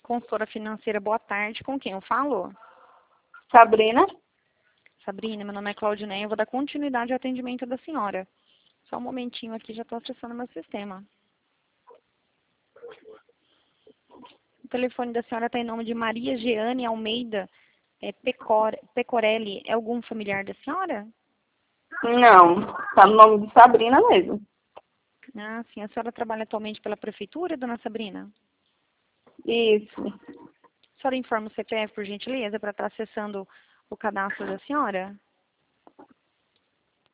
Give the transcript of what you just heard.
Consultora financeira, boa tarde. Com quem eu falo? Sabrina? Sabrina, meu nome é Claudineia. Eu vou dar continuidade ao atendimento da senhora. Só um momentinho aqui, já estou acessando meu sistema. O telefone da senhora está em nome de Maria Jeane Almeida Pecorelli. É algum familiar da senhora? Não, tá no nome de Sabrina mesmo. Ah, sim. A senhora trabalha atualmente pela prefeitura, dona Sabrina? Isso. A senhora informa o CPF, por gentileza, para estar acessando o cadastro da senhora?